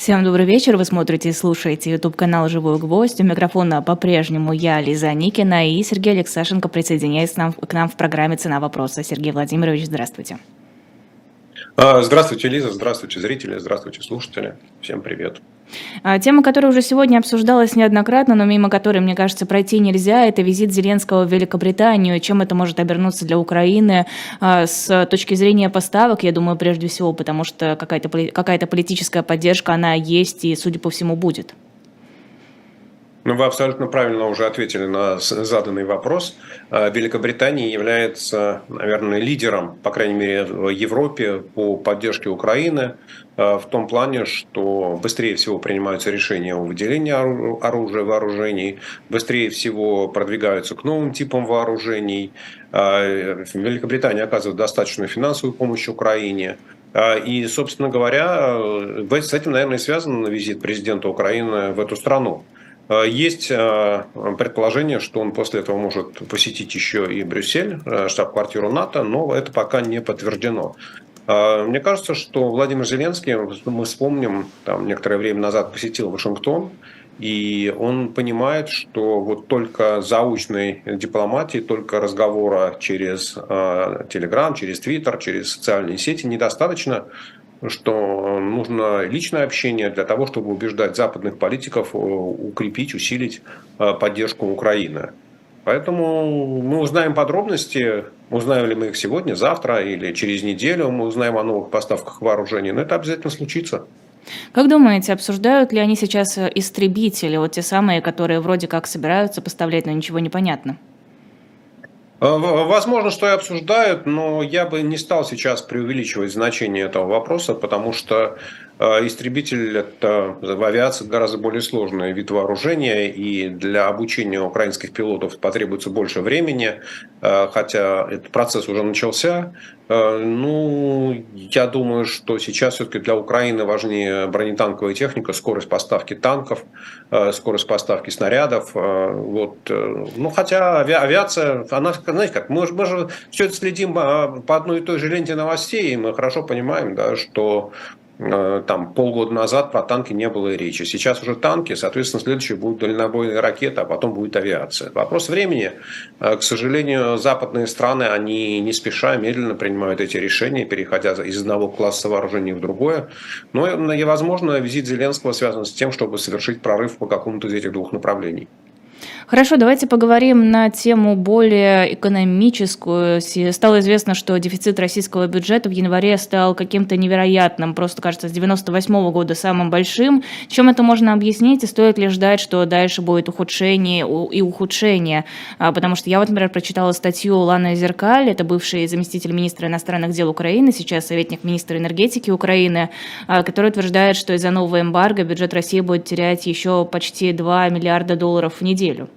Всем добрый вечер. Вы смотрите и слушаете YouTube-канал «Живой гвоздь». У микрофона по-прежнему я, Лиза Никина, и Сергей Алексашенко присоединяется к нам в программе «Цена вопроса». Сергей Владимирович, здравствуйте. Здравствуйте, Лиза, здравствуйте, зрители, здравствуйте, слушатели. Всем привет. Тема, которая уже сегодня обсуждалась неоднократно, но мимо которой, мне кажется, пройти нельзя, это визит Зеленского в Великобританию. Чем это может обернуться для Украины с точки зрения поставок, я думаю, прежде всего, потому что какая-то политическая поддержка, она есть и, судя по всему, будет. Ну, вы абсолютно правильно уже ответили на заданный вопрос. Великобритания является, наверное, лидером, по крайней мере, в Европе по поддержке Украины, в том плане, что быстрее всего принимаются решения о выделении оружия, вооружений, быстрее всего продвигаются к новым типам вооружений. Великобритания оказывает достаточную финансовую помощь Украине. И, собственно говоря, с этим, наверное, и связан визит президента Украины в эту страну. Есть предположение, что он после этого может посетить еще и Брюссель, штаб-квартиру НАТО, но это пока не подтверждено. Мне кажется, что Владимир Зеленский, мы вспомним, там некоторое время назад посетил Вашингтон, и он понимает, что вот только заочной дипломатии, только разговора через Телеграм, через Твиттер, через социальные сети недостаточно, что нужно личное общение для того, чтобы убеждать западных политиков укрепить, усилить поддержку Украины. Поэтому мы узнаем подробности, узнаем ли мы их сегодня, завтра или через неделю, мы узнаем о новых поставках вооружений, но это обязательно случится. Как думаете, обсуждают ли они сейчас истребители, вот те самые, которые вроде как собираются поставлять, но ничего не понятно? Возможно, что и обсуждают, но я бы не стал сейчас преувеличивать значение этого вопроса, потому что истребитель это в авиации гораздо более сложный вид вооружения, и для обучения украинских пилотов потребуется больше времени, хотя этот процесс уже начался. Ну, я думаю, что сейчас все-таки для Украины важнее бронетанковая техника, скорость поставки танков, скорость поставки снарядов. Вот. Ну, хотя авиация, она, знаете как, мы же все это следим по одной и той же ленте новостей, и мы хорошо понимаем, да, что там полгода назад про танки не было и речи. Сейчас уже танки, соответственно, следующие будут дальнобойные ракеты, а потом будет авиация. Вопрос времени. К сожалению, западные страны, они не спеша, медленно принимают эти решения, переходя из одного класса вооружений в другое. Но, возможно, визит Зеленского связан с тем, чтобы совершить прорыв по какому-то из этих двух направлений. Хорошо, давайте поговорим на тему более экономическую. Стало известно, что дефицит российского бюджета в январе стал каким-то невероятным, просто, кажется, с 98 года самым большим. Чем это можно объяснить и стоит ли ждать, что дальше будет ухудшение и ухудшение? Потому что я вот, например, прочитала статью Ланы Зеркаль, это бывший заместитель министра иностранных дел Украины, сейчас советник министра энергетики Украины, который утверждает, что из-за нового эмбарго бюджет России будет терять еще почти 2 миллиарда долларов в неделю.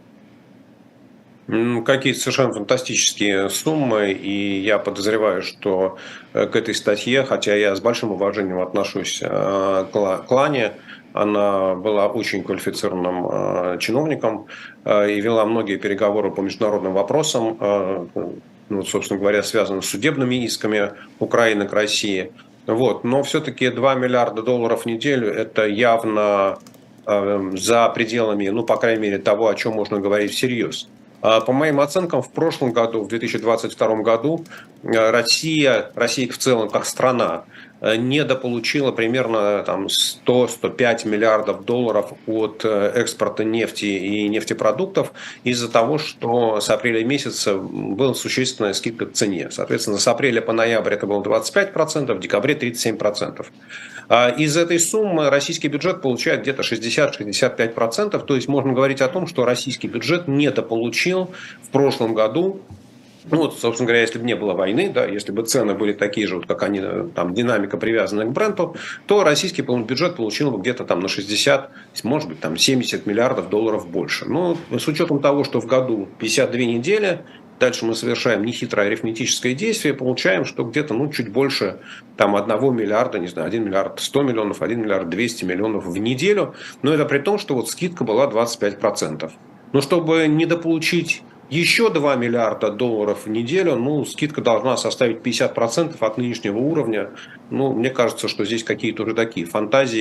Какие-то совершенно фантастические суммы, и я подозреваю, что к этой статье, хотя я с большим уважением отношусь к Лане, она была очень квалифицированным чиновником и вела многие переговоры по международным вопросам, ну, собственно говоря, связанным с судебными исками Украины к России. Вот. Но все-таки 2 миллиарда долларов в неделю – это явно за пределами, ну, по крайней мере, того, о чем можно говорить всерьез. По моим оценкам, в прошлом году, в 2022 году, Россия в целом как страна недополучила примерно 100-105 миллиардов долларов от экспорта нефти и нефтепродуктов из-за того, что с апреля месяца была существенная скидка к цене. Соответственно, с апреля по ноябрь это было 25%, в декабре 37%. Из этой суммы российский бюджет получает где-то 60-65%, то есть можно говорить о том, что российский бюджет недополучил в прошлом году. Ну вот, собственно говоря, если бы не было войны, да, если бы цены были такие же, вот, как они, там, динамика привязана к бренду, то российский бюджет получил бы где-то там на 60, может быть, там 70 миллиардов долларов больше. Но с учетом того, что в году 52 недели, дальше мы совершаем нехитрое арифметическое действие, получаем, что где-то чуть больше там, 1 миллиарда, не знаю, 1 миллиард 100 миллионов, 1 миллиард 200 миллионов в неделю. Но это при том, что вот скидка была 25%. Но чтобы недополучить еще 2 миллиарда долларов в неделю, скидка должна составить 50% от нынешнего уровня. Мне кажется, что здесь какие-то уже такие фантазии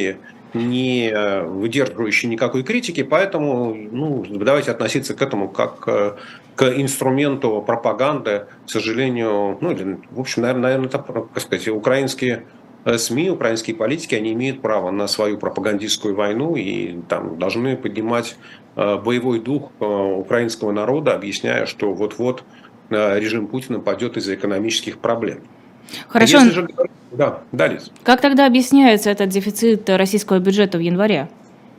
не выдерживающий никакой критики, поэтому ну, давайте относиться к этому как к инструменту пропаганды, к сожалению, ну, или, в общем, наверное, это, как сказать, украинские СМИ, украинские политики, они имеют право на свою пропагандистскую войну и там должны поднимать боевой дух украинского народа, объясняя, что вот-вот режим Путина падет из-за экономических проблем. Хорошо, Если же... Да, далее. как тогда объясняется этот дефицит российского бюджета в январе?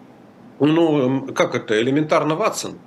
Ну, как это, элементарно, Ватсон.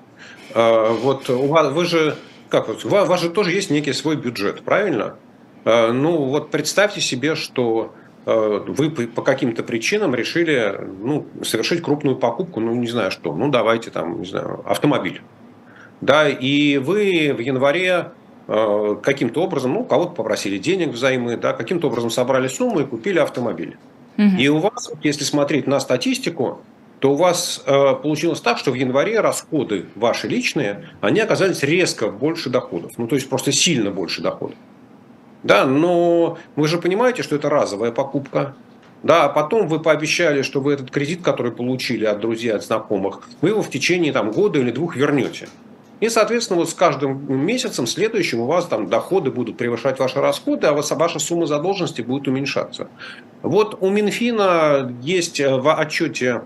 Вот вы же, как вот, у вас же тоже есть некий свой бюджет, правильно? Ну, вот представьте себе, что вы по каким-то причинам решили, ну, совершить крупную покупку, ну, не знаю что, ну, давайте там, не знаю, автомобиль. Да, и вы в январе каким-то образом, ну, у кого-то попросили денег взаймы, да, каким-то образом собрали сумму и купили автомобиль. Мгм. И у вас, если смотреть на статистику, то у вас получилось так, что в январе расходы ваши личные, они оказались резко больше доходов. Ну, то есть просто сильно больше доходов. Да, но вы же понимаете, что это разовая покупка. Да, а потом вы пообещали, что вы этот кредит, который получили от друзей, от знакомых, вы его в течение там, года или двух вернете. И, соответственно, вот с каждым месяцем следующим у вас там доходы будут превышать ваши расходы, а ваша сумма задолженности будет уменьшаться. Вот у Минфина есть в отчете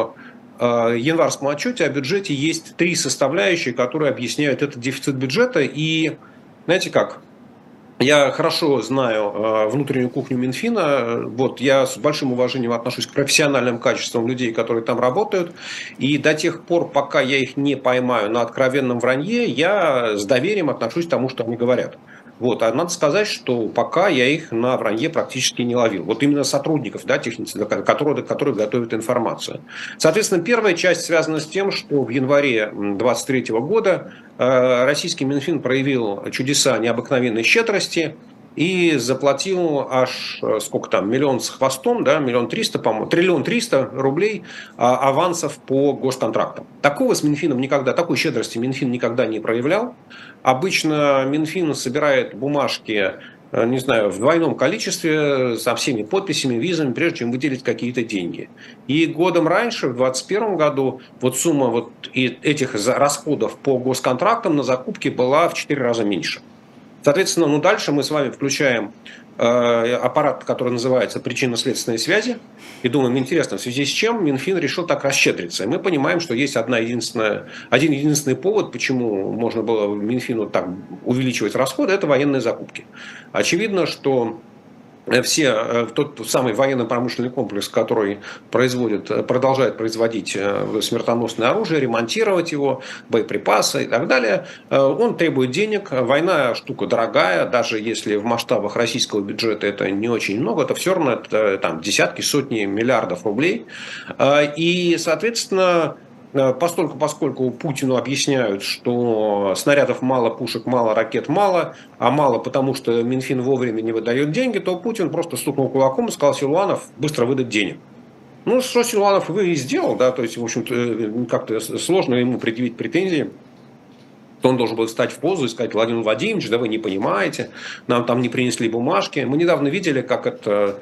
январском отчете о бюджете есть три составляющие, которые объясняют этот дефицит бюджета. И знаете как? Я хорошо знаю внутреннюю кухню Минфина. Вот я с большим уважением отношусь к профессиональным качествам людей, которые там работают. И до тех пор, пока я их не поймаю на откровенном вранье, я с доверием отношусь к тому, что они говорят. Вот. А надо сказать, что пока я их на вранье практически не ловил. Вот именно сотрудников, да, которые готовят информацию. Соответственно, первая часть связана с тем, что в январе 2023 года российский Минфин проявил чудеса необыкновенной щедрости и заплатил аж, сколько там, миллион с хвостом, да, миллион триста, по-моему, триллион триста рублей авансов по госконтрактам. Такого с Минфином никогда, такой щедрости Минфин никогда не проявлял. Обычно Минфин собирает бумажки, не знаю, в двойном количестве, со всеми подписями, визами, прежде чем выделить какие-то деньги. И годом раньше, в 2021 году, вот сумма вот этих расходов по госконтрактам на закупки была в 4 раза меньше. Соответственно, ну дальше мы с вами включаем аппарат, который называется причинно-следственные связи, и думаем, интересно, в связи с чем Минфин решил так расщедриться. И мы понимаем, что есть один единственный повод, почему можно было Минфину так увеличивать расходы, это военные закупки. Очевидно, что тот самый военно-промышленный комплекс, который продолжает производить смертоносное оружие, ремонтировать его, боеприпасы и так далее, он требует денег. Война штука дорогая, даже если в масштабах российского бюджета это не очень много, это все равно это, там, десятки, сотни миллиардов рублей. И, соответственно, поскольку Путину объясняют, что снарядов мало, пушек мало, ракет мало, а мало потому, что Минфин вовремя не выдает деньги, то Путин просто стукнул кулаком и сказал: Силуанов, быстро выдать денег. Ну, что Силуанов и сделал, да, то есть, в общем-то, как-то сложно ему предъявить претензии. То он должен был встать в позу и сказать: Владимир Владимирович, да вы не понимаете, нам там не принесли бумажки. Мы недавно видели, как это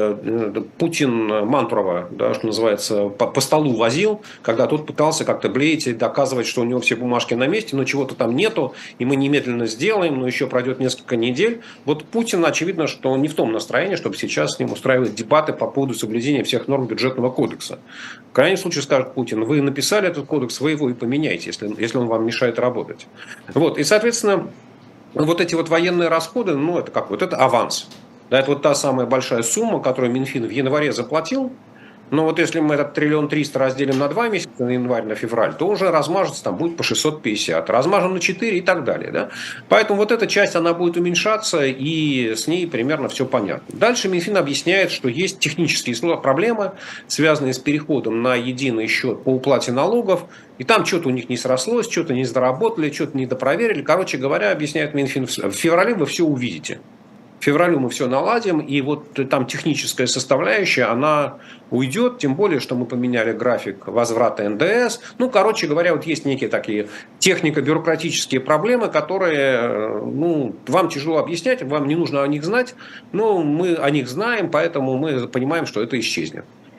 Путин Мантурова, да, что называется, по столу возил, когда тот пытался как-то блеять и доказывать, что у него все бумажки на месте, но чего-то там нету, и мы немедленно сделаем, но еще пройдет несколько недель. Вот Путин, очевидно, что он не в том настроении, чтобы сейчас с ним устраивать дебаты по поводу соблюдения всех норм бюджетного кодекса. В крайнем случае скажет Путин: вы написали этот кодекс, вы его и поменяйте, если он вам мешает работать. Вот. И, соответственно, вот эти вот военные расходы, ну, это как вот это аванс. Да, это вот та самая большая сумма, которую Минфин в январе заплатил. Но вот если мы этот триллион триста разделим на 2 месяца, на январь, на февраль, то уже размажется, там будет по 650, размажем на 4 и так далее. Да? Поэтому вот эта часть, она будет уменьшаться, и с ней примерно все понятно. Дальше Минфин объясняет, что есть технические проблемы, связанные с переходом на единый счет по уплате налогов, и там что-то у них не срослось, что-то не доработали, что-то не допроверили. Короче говоря, объясняет Минфин, в феврале вы все увидите. К февралю мы все наладим, и вот там техническая составляющая, она уйдет, тем более, что мы поменяли график возврата НДС. Ну, короче говоря, вот есть некие такие технико-бюрократические проблемы, которые, ну, вам тяжело объяснять, вам не нужно о них знать, но мы о них знаем, поэтому мы понимаем, что это исчезнет.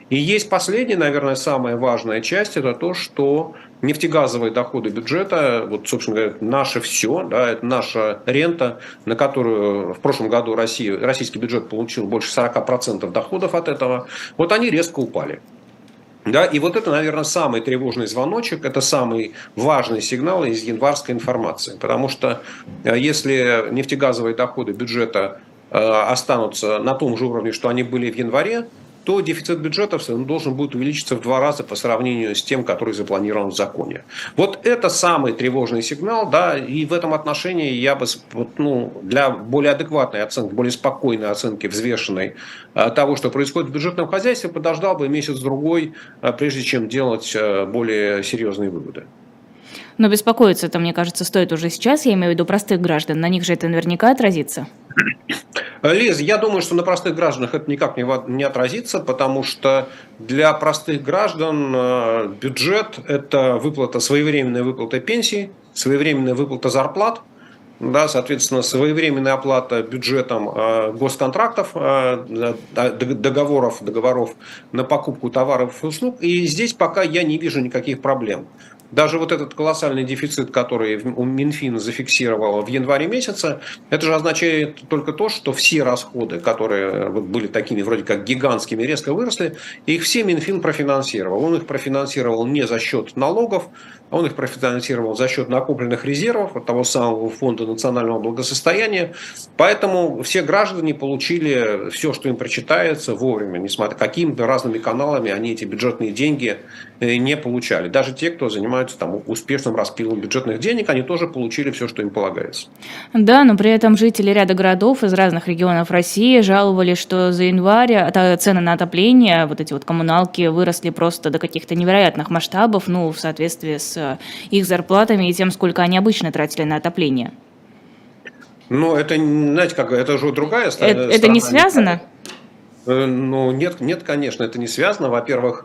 И есть последняя, наверное, самая важная часть, это то, что нефтегазовые доходы бюджета, вот, собственно говоря, наше все, да, это наша рента, на которую в прошлом году российский бюджет получил больше 40% доходов от этого, вот они резко упали. Да, и вот это, наверное, самый тревожный звоночек, это самый важный сигнал из январской информации. Потому что если нефтегазовые доходы бюджета останутся на том же уровне, что они были в январе, то дефицит бюджета должен будет увеличиться в 2 раза по сравнению с тем, который запланирован в законе. Вот это самый тревожный сигнал, да, и в этом отношении я бы, для более адекватной оценки, более спокойной оценки, взвешенной того, что происходит в бюджетном хозяйстве, подождал бы месяц-другой, прежде чем делать более серьезные выводы. Но беспокоиться-то, мне кажется, стоит уже сейчас, я имею в виду простых граждан, на них же это наверняка отразится. Лиз, я думаю, что на простых гражданах это никак не отразится, потому что для простых граждан бюджет – это своевременная выплата пенсий, своевременная выплата зарплат, да, соответственно, своевременная оплата бюджетом госконтрактов, договоров на покупку товаров и услуг. И здесь пока я не вижу никаких проблем. Даже вот этот колоссальный дефицит, который Минфин зафиксировал в январе месяце, это же означает только то, что все расходы, которые были такими вроде как гигантскими, резко выросли, их все Минфин профинансировал. Он их профинансировал не за счет налогов, а он их профинансировал за счет накопленных резервов от того самого фонда национального благосостояния. Поэтому все граждане получили все, что им причитается, вовремя, несмотря какими-то разными каналами они эти бюджетные деньги не получали. Даже те, кто занимается там успешным распилом бюджетных денег, они тоже получили все, что им полагается. Да, но при этом жители ряда городов из разных регионов России жаловались, что за январь цены на отопление, вот эти вот коммуналки выросли просто до каких-то невероятных масштабов, в соответствии с их зарплатами и тем, сколько они обычно тратили на отопление. Но это, знаете, это уже другая сторона. Это не связано? Нет, конечно, это не связано. Во-первых,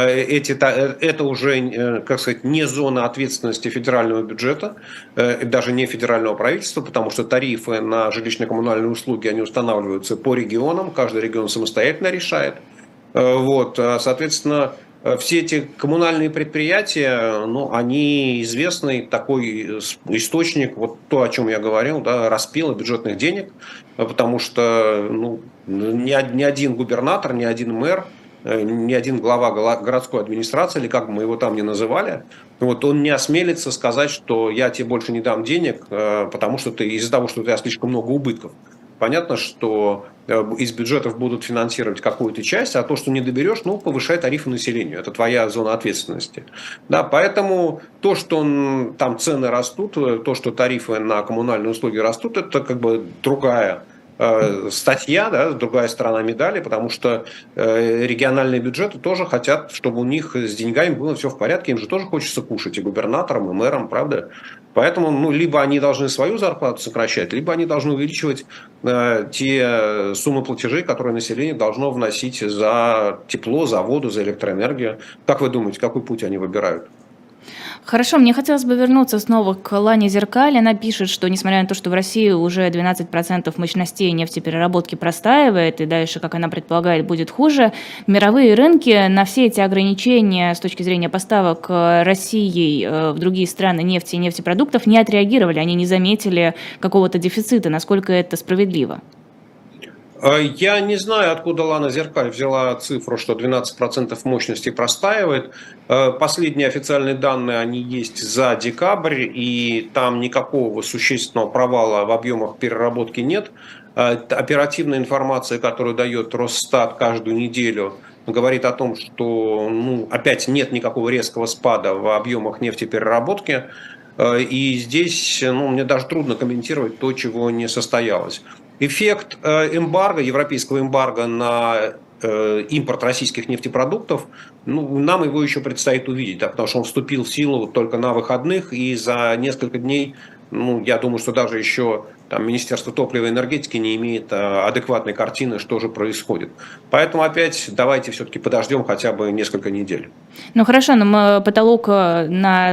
это уже, как сказать, не зона ответственности федерального бюджета, даже не федерального правительства, потому что тарифы на жилищно-коммунальные услуги, они устанавливаются по регионам, каждый регион самостоятельно решает. Вот, соответственно, все эти коммунальные предприятия, они известный такой источник, вот то, о чем я говорил, да, распила бюджетных денег, потому что ни один губернатор, ни один мэр, ни один глава городской администрации, или как бы мы его там ни называли, он не осмелится сказать, что я тебе больше не дам денег, потому что из-за того, что у тебя слишком много убытков. Понятно, что из бюджетов будут финансировать какую-то часть, а то, что не доберешь, повышай тарифы населению. Это твоя зона ответственности. Да, поэтому то, что там цены растут, то, что тарифы на коммунальные услуги растут, это как бы другая статья, да, другая сторона медали, потому что региональные бюджеты тоже хотят, чтобы у них с деньгами было все в порядке, им же тоже хочется кушать, и губернаторам, и мэрам, правда? Поэтому либо они должны свою зарплату сокращать, либо они должны увеличивать те суммы платежей, которые население должно вносить за тепло, за воду, за электроэнергию. Как вы думаете, какой путь они выбирают? Хорошо, мне хотелось бы вернуться снова к Лане Зеркаль. Она пишет, что несмотря на то, что в России уже 12% мощностей нефтепереработки простаивает, и дальше, как она предполагает, будет хуже, мировые рынки на все эти ограничения с точки зрения поставок Россией в другие страны нефти и нефтепродуктов не отреагировали, они не заметили какого-то дефицита. Насколько это справедливо? Я не знаю, откуда Лана Зеркаль взяла цифру, что 12% мощности простаивает. Последние официальные данные, они есть за декабрь, и там никакого существенного провала в объемах переработки нет. Оперативная информация, которую дает Росстат каждую неделю, говорит о том, что опять нет никакого резкого спада в объемах нефтепереработки. И здесь мне даже трудно комментировать то, чего не состоялось. Эффект эмбарго, европейского эмбарго на импорт российских нефтепродуктов, нам его еще предстоит увидеть, да, потому что он вступил в силу только на выходных, и за несколько дней, я думаю, что даже еще Министерство топлива и энергетики не имеет адекватной картины, что же происходит. Поэтому опять давайте все-таки подождем хотя бы несколько недель. Хорошо, но потолок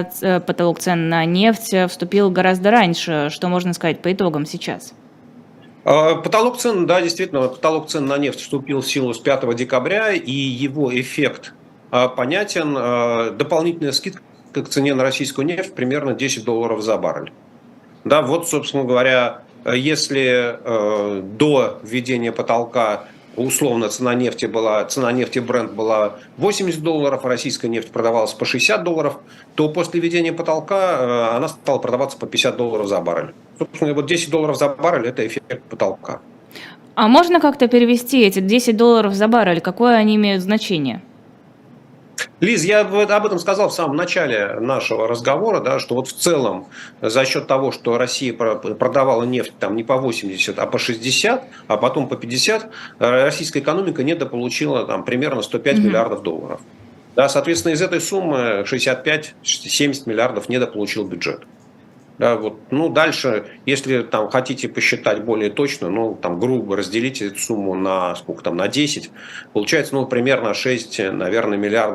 цен на нефть вступил гораздо раньше. Что можно сказать по итогам сейчас? Потолок цен, да, действительно, потолок цен на нефть вступил в силу с 5 декабря, и его эффект понятен. Дополнительная скидка к цене на российскую нефть примерно $10 за баррель. Да, вот, собственно говоря, если до введения потолка условно цена нефти Brent была $80, а российская нефть продавалась по $60, то после введения потолка она стала продаваться по $50 за баррель. Собственно, вот $10 за баррель – это эффект потолка. А можно как-то перевести эти $10 за баррель? Какое они имеют значение? Лиз, я об этом сказал в самом начале нашего разговора, да, что вот в целом за счет того, что Россия продавала нефть там не по 80, а по 60, а потом по 50, российская экономика недополучила там примерно 105 Мгм. миллиардов долларов. Да, соответственно, из этой суммы 65-70 миллиардов недополучил бюджет. Да, вот, ну, дальше, если там хотите посчитать более точно, ну, там, грубо разделите эту сумму на сколько там, на 10, получается, ну, примерно 6, наверное,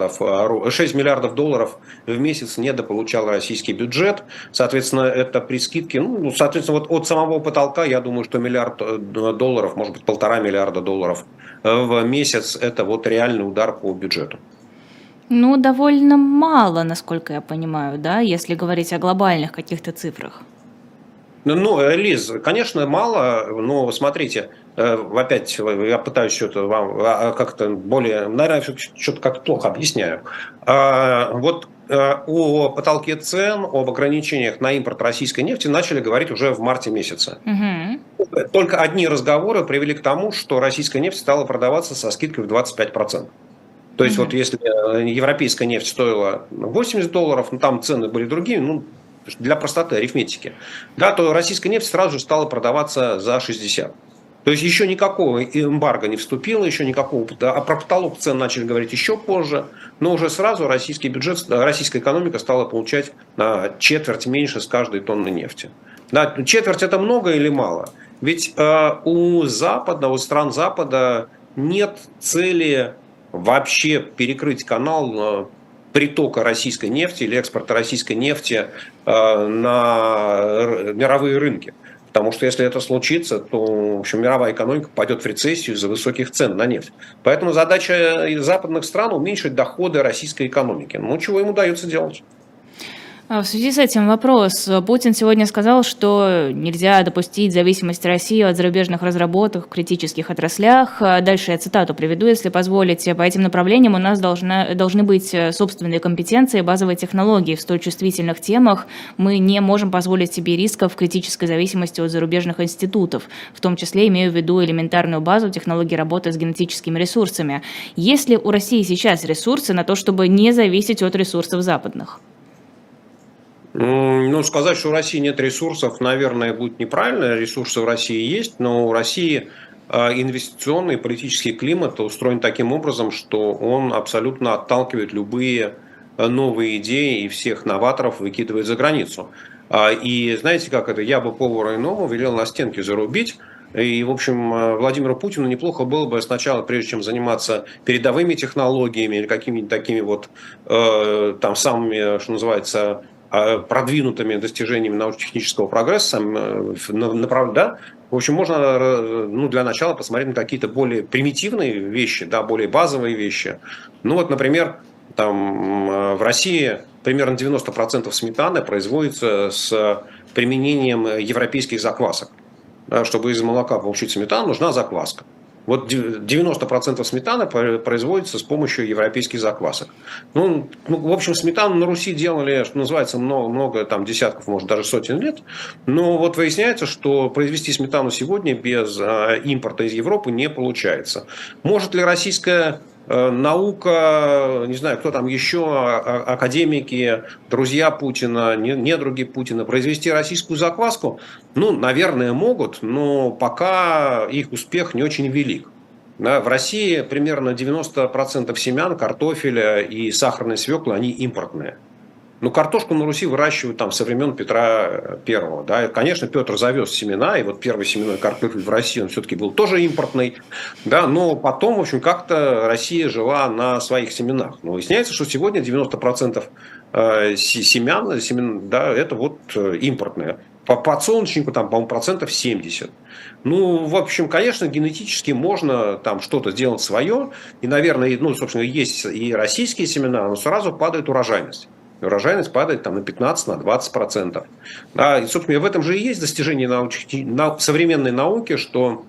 6 миллиардов долларов в месяц недополучал российский бюджет. Соответственно, это при скидке, ну, соответственно, вот от самого потолка, я думаю, что миллиард долларов, может быть, 1,5 миллиарда долларов в месяц, это вот реальный удар по бюджету. Ну, довольно мало, насколько я понимаю, да, если говорить о глобальных каких-то цифрах. Ну, Лиз, конечно, мало, но смотрите, опять я пытаюсь что-то вам как-то более, наверное, что-то как-то плохо объясняю. Вот о потолке цен, об ограничениях на импорт российской нефти начали говорить уже в марте месяце. Мгм. Только одни разговоры привели к тому, что российская нефть стала продаваться со скидкой в 25%. То есть вот Мгм. если европейская нефть стоила $80, ну там цены были другие, ну для простоты арифметики, да, то российская нефть сразу же стала продаваться за 60. То есть еще никакого эмбарго не вступило, еще никакого, а про потолок цен начали говорить еще позже, но уже сразу российский бюджет, российская экономика стала получать на четверть меньше с каждой тонны нефти. Да, четверть это много или мало? Ведь у Запада, у стран Запада нет цели вообще перекрыть канал притока российской нефти или экспорта российской нефти на мировые рынки. Потому что если это случится, то в общем, мировая экономика пойдет в рецессию из-за высоких цен на нефть. Поэтому задача западных стран уменьшить доходы российской экономики. Ну, чего им удается делать? В связи с этим вопрос. Путин сегодня сказал, что нельзя допустить зависимость России от зарубежных разработок в критических отраслях. Дальше я цитату приведу, если позволите. По этим направлениям у нас должны быть собственные компетенции, базовые технологии в столь чувствительных темах. Мы не можем позволить себе рисков в критической зависимости от зарубежных институтов. В том числе имею в виду элементарную базу технологий работы с генетическими ресурсами. Есть ли у России сейчас ресурсы на то, чтобы не зависеть от ресурсов западных? Ну, сказать, что у России нет ресурсов, наверное, будет неправильно. Ресурсы в России есть, но у России инвестиционный и политический климат устроен таким образом, что он абсолютно отталкивает любые новые идеи и всех новаторов выкидывает за границу. И знаете, как это? Я бы повару иному велел на стенке зарубить. И, в общем, Владимиру Путину неплохо было бы сначала, прежде чем заниматься передовыми технологиями или какими-нибудь такими вот там самыми, что называется, продвинутыми достижениями научно-технического прогресса, да, в общем, можно ну, для начала посмотреть на какие-то более примитивные вещи, да, более базовые вещи. Ну вот, например, там в России примерно 90% сметаны производится с применением европейских заквасок. Да, чтобы из молока получить сметану, нужна закваска. Вот 90% сметаны производится с помощью европейских заквасок. Ну, в общем, сметану на Руси делали, что называется, много там, десятков, может, даже сотен лет. Но вот выясняется, что произвести сметану сегодня без импорта из Европы не получается. Может ли российская наука, не знаю, кто там еще, академики, друзья Путина, недруги Путина, произвести российскую закваску? Ну, наверное, могут, но пока их успех не очень велик. Да, в России примерно 90% семян, картофеля и сахарной свеклы, они импортные. Ну, картошку на Руси выращивают там со времен Петра Первого. Да. И, конечно, Петр завез семена, и вот первый семенной картофель в России, он все-таки был тоже импортный. Да, но потом, в общем, как-то Россия жила на своих семенах. Но выясняется, что сегодня 90% семян, да, это вот импортные. По подсолнечнику там, по-моему, 70%. Ну, в общем, конечно, генетически можно там что-то сделать свое. И, наверное, ну, собственно, есть и российские семена, но сразу падает урожайность. Урожайность падает там, на 15, на 20%. Да, и, собственно, в этом же и есть достижение современной науки, что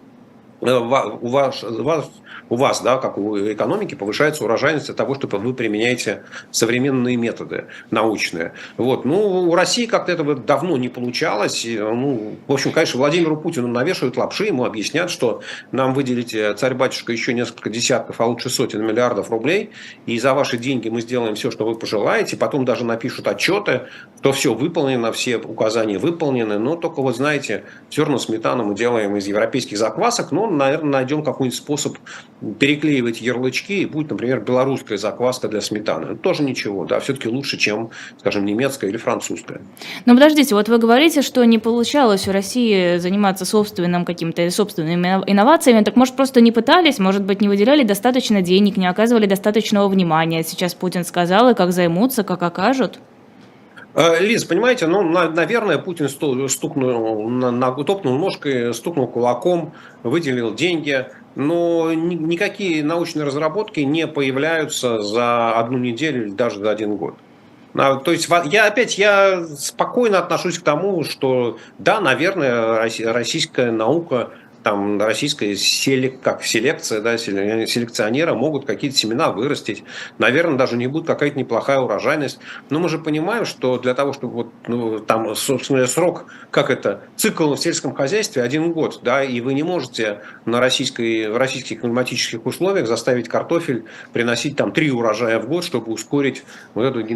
у вас, да, как у экономики, повышается урожайность от того, что вы применяете современные методы научные. Вот. Ну, у России как-то этого давно не получалось. Ну, в общем, конечно, Владимиру Путину навешивают лапши, ему объяснят, что нам выделите, царь-батюшка, еще несколько десятков, а лучше сотен миллиардов рублей, и за ваши деньги мы сделаем все, что вы пожелаете. Потом даже напишут отчеты, что все выполнено, все указания выполнены. Но только вот, знаете, зерна сметану мы делаем из европейских заквасок, но, наверное, найдем какой-нибудь способ переклеивать ярлычки, и будет, например, белорусская закваска для сметаны. Это тоже ничего, да, все-таки лучше, чем, скажем, немецкая или французская. Но подождите, вот вы говорите, что не получалось у России заниматься собственными инновациями, так может просто не пытались, может быть, не выделяли достаточно денег, не оказывали достаточного внимания. Сейчас Путин сказал, и как займутся, как окажут. Лиз, понимаете, ну, наверное, Путин топнул ножкой, стукнул кулаком, выделил деньги, но никакие научные разработки не появляются за одну неделю или даже за один год. То есть я спокойно отношусь к тому, что да, наверное, российская наука, там российская селекция, да, селекционера могут какие-то семена вырастить. Наверное, даже не будет какая-то неплохая урожайность. Но мы же понимаем, что для того, чтобы вот, ну, там, собственно, цикл в сельском хозяйстве 1 год, да, и вы не можете в российских климатических условиях заставить картофель приносить там 3 урожая в год, чтобы ускорить вот эту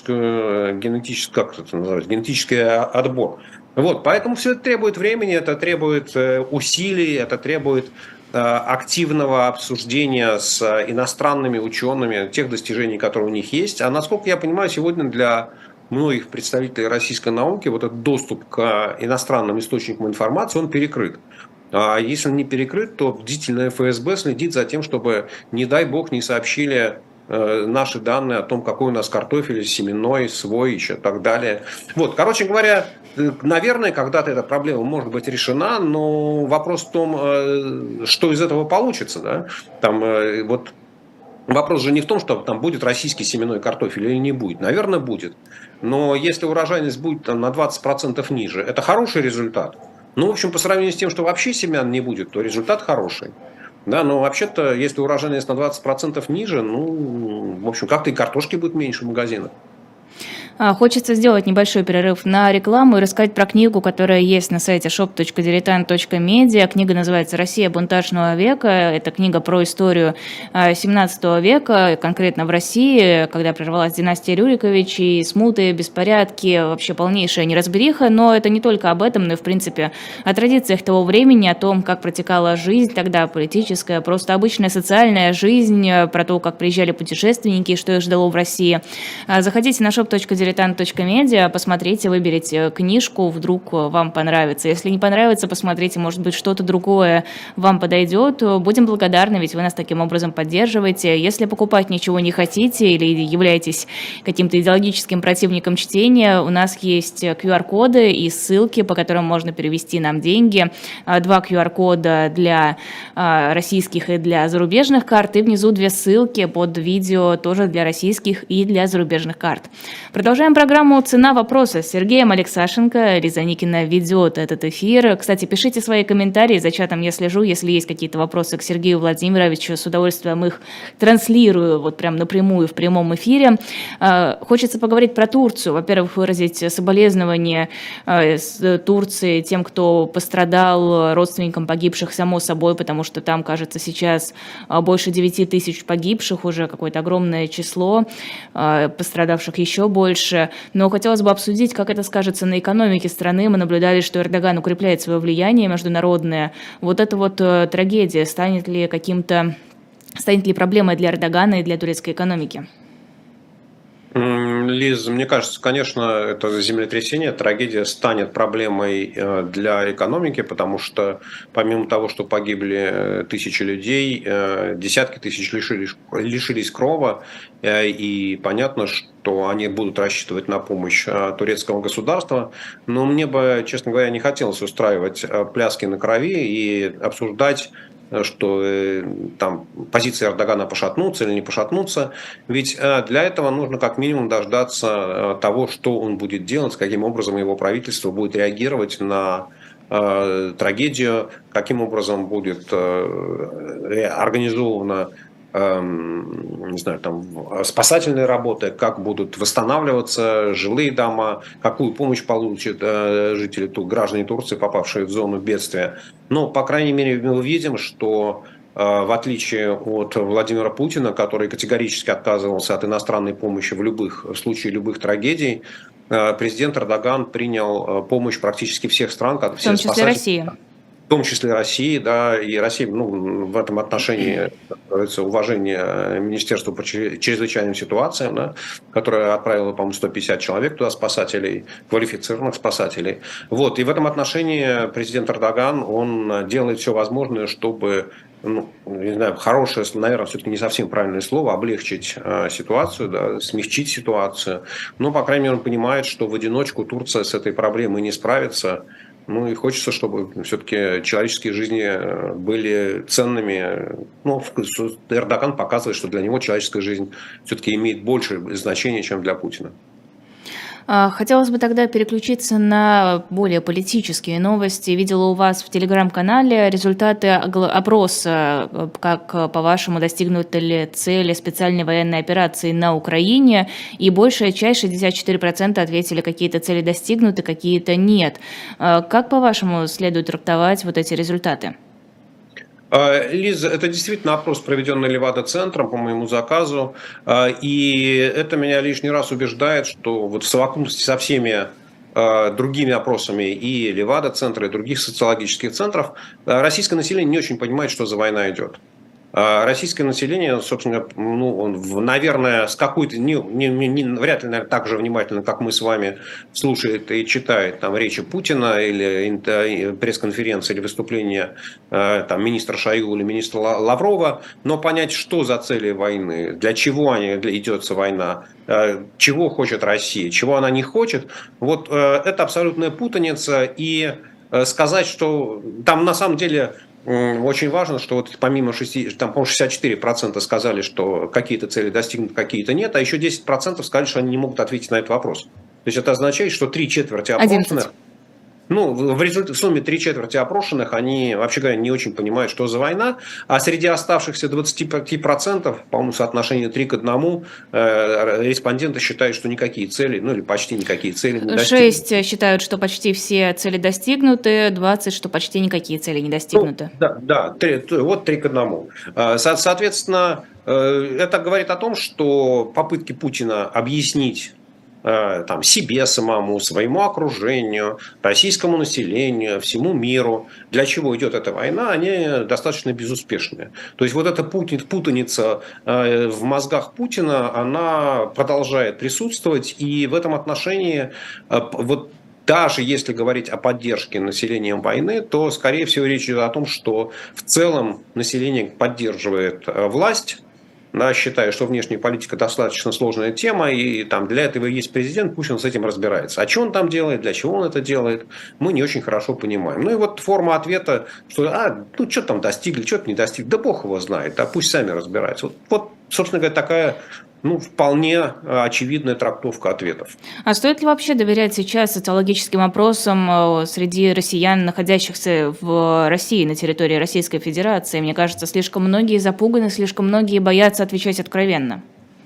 генетический отбор. Вот, поэтому все это требует времени, это требует усилий, это требует активного обсуждения с иностранными учеными тех достижений, которые у них есть. А насколько я понимаю, сегодня для многих представителей российской науки вот этот доступ к иностранным источникам информации, он перекрыт. А если он не перекрыт, то бдительное ФСБ следит за тем, чтобы, не дай бог, не сообщили наши данные о том, какой у нас картофель, семенной, свой, еще так далее. Вот, короче говоря, наверное, когда-то эта проблема может быть решена, но вопрос в том, что из этого получится. Да? Там, вот, вопрос же не в том, что там будет российский семенной картофель или не будет. Наверное, будет. Но если урожайность будет там, на 20% ниже, это хороший результат. Ну, в общем, по сравнению с тем, что вообще семян не будет, то результат хороший. Да, но вообще-то, если урожайность на 20% ниже, ну, в общем, как-то и картошки будет меньше в магазинах. Хочется сделать небольшой перерыв на рекламу и рассказать про книгу, которая есть на сайте shop.diletant.media. Книга называется «Россия бунтажного века». Это книга про историю 17 века, конкретно в России, когда прервалась династия Рюриковичей, смуты, беспорядки, вообще полнейшая неразбериха. Но это не только об этом, но и, в принципе, о традициях того времени, о том, как протекала жизнь тогда, политическая, просто обычная социальная жизнь, про то, как приезжали путешественники, что их ждало в России. Заходите на shop.diletant.media, посмотрите, выберите книжку, вдруг вам понравится. Если не понравится, посмотрите, может быть, что-то другое вам подойдет. Будем благодарны, ведь вы нас таким образом поддерживаете. Если покупать ничего не хотите или являетесь каким-то идеологическим противником чтения, у нас есть QR-коды и ссылки, по которым можно перевести нам деньги. 2 QR-кода для российских и для зарубежных карт, и внизу 2 ссылки под видео тоже для российских и для зарубежных карт. Продолжаем программу «Цена вопроса» с Сергеем Алексашенко. Лиза Никина ведет этот эфир. Кстати, пишите свои комментарии, за чатом я слежу. Если есть какие-то вопросы к Сергею Владимировичу, с удовольствием их транслирую вот прям напрямую в прямом эфире. Хочется поговорить про Турцию. Во-первых, выразить соболезнования с Турции тем, кто пострадал, родственникам погибших, само собой, потому что там, кажется, сейчас больше 9 тысяч погибших, уже какое-то огромное число, пострадавших еще больше. Но хотелось бы обсудить, как это скажется на экономике страны. Мы наблюдали, что Эрдоган укрепляет свое влияние международное. Вот эта вот трагедия станет ли проблемой для Эрдогана и для турецкой экономики? Лиз, мне кажется, конечно, это землетрясение, трагедия станет проблемой для экономики, потому что помимо того, что погибли тысячи людей, десятки тысяч лишились крова, и понятно, что они будут рассчитывать на помощь турецкого государства. Но мне бы, честно говоря, не хотелось устраивать пляски на крови и обсуждать, что там позиции Эрдогана пошатнутся или не пошатнутся. Ведь для этого нужно как минимум дождаться того, что он будет делать, каким образом его правительство будет реагировать на трагедию, каким образом будет организована не знаю, там, спасательные работы, как будут восстанавливаться жилые дома, какую помощь получат жители, граждане Турции, попавшие в зону бедствия. Но, по крайней мере, мы видим, что в отличие от Владимира Путина, который категорически отказывался от иностранной помощи в случае любых трагедий, президент Эрдоган принял помощь практически всех стран, как В том все числе спасатели. России. В том числе России, да, и Россия, ну, в этом отношении, как говорится, уважение Министерству по чрезвычайным ситуациям, да, которое отправило, по-моему, 150 человек туда, спасателей, квалифицированных спасателей. Вот, и в этом отношении президент Эрдоган, он делает все возможное, чтобы, ну, не знаю, хорошее, наверное, все-таки не совсем правильное слово, облегчить ситуацию, да, смягчить ситуацию. Но, по крайней мере, он понимает, что в одиночку Турция с этой проблемой не справится. Ну и хочется, чтобы все-таки человеческие жизни были ценными. Ну, Эрдоган показывает, что для него человеческая жизнь все-таки имеет большее значение, чем для Путина. Хотелось бы тогда переключиться на более политические новости. Видела у вас в телеграм-канале результаты опроса, как, по-вашему, достигнуты ли цели специальной военной операции на Украине, и большая часть, 64%, ответили, какие-то цели достигнуты, какие-то нет. Как, по-вашему, следует трактовать вот эти результаты? Лиза, это действительно опрос, проведенный Левада-центром по моему заказу, и это меня лишний раз убеждает, что вот в совокупности со всеми другими опросами и Левада-центра, и других социологических центров российское население не очень понимает, что за война идет. Российское население, собственно, ну, наверное, с какой-то, вряд ли, наверное, так же внимательно, как мы с вами, слушает и читает там речи Путина или пресс-конференции или выступления там, министра Шойгу или министра Лаврова, но понять, что за цели войны, для чего идется война, чего хочет Россия, чего она не хочет, вот это абсолютная путаница, и сказать, что там на самом деле... Очень важно, что вот помимо 60, там, по-моему, 64% сказали, что какие-то цели достигнуты, какие-то нет, а еще 10% сказали, что они не могут ответить на этот вопрос. То есть это означает, что 3/4 опрошенных, 11. ну, в сумме 3/4 опрошенных, они, вообще говоря, не очень понимают, что за война, а среди оставшихся 25%, по-моему, соотношение 3:1, респонденты считают, что никакие цели, ну или почти никакие цели не достигнуты. 6 считают, что почти все цели достигнуты, 20, что почти никакие цели не достигнуты. Ну, да, вот 3:1. Соответственно, это говорит о том, что попытки Путина объяснить там, себе самому, своему окружению, российскому населению, всему миру, для чего идет эта война, они достаточно безуспешные. То есть вот эта путаница в мозгах Путина, она продолжает присутствовать, и в этом отношении вот даже если говорить о поддержке населением войны, то, скорее всего, речь идет о том, что в целом население поддерживает власть. Да, считаю, что внешняя политика достаточно сложная тема, и там для этого и есть президент, пусть он с этим разбирается. А что он там делает, для чего он это делает, мы не очень хорошо понимаем. Ну и вот форма ответа, что ну что там достигли, что-то не достигли, да бог его знает, а пусть сами разбираются. Вот собственно говоря, такая вполне очевидная трактовка ответов. А стоит ли вообще доверять сейчас социологическим опросам среди россиян, находящихся в России, на территории Российской Федерации? Мне кажется, слишком многие запуганы, слишком многие боятся отвечать откровенно.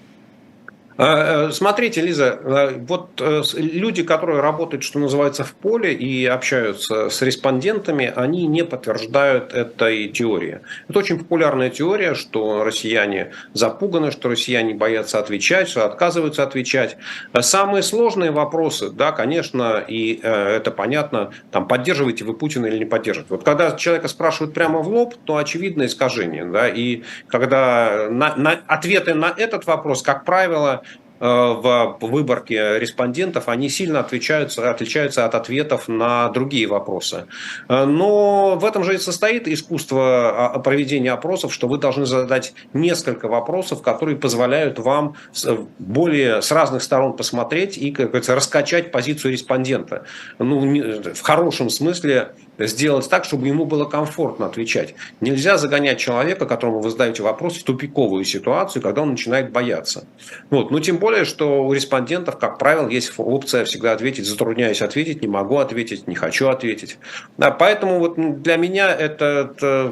Смотрите, Лиза, вот люди, которые работают, что называется, в поле и общаются с респондентами, они не подтверждают этой теории. Это очень популярная теория, что россияне запуганы, что россияне боятся отвечать, что отказываются отвечать. Самые сложные вопросы, да, конечно, и это понятно, там, поддерживаете вы Путина или не поддерживаете. Вот когда человека спрашивают прямо в лоб, то очевидно искажение. Да, и когда ответы на этот вопрос, как правило, в выборке респондентов, они сильно отличаются от ответов на другие вопросы. Но в этом же и состоит искусство проведения опросов, что вы должны задать несколько вопросов, которые позволяют вам более с разных сторон посмотреть и, как говорится, раскачать позицию респондента. Ну, в хорошем смысле сделать так, чтобы ему было комфортно отвечать. Нельзя загонять человека, которому вы задаете вопрос, в тупиковую ситуацию, когда он начинает бояться. Вот. Ну, тем более, что у респондентов, как правило, есть опция всегда ответить, затрудняюсь ответить, не могу ответить, не хочу ответить. Да, поэтому вот для меня это,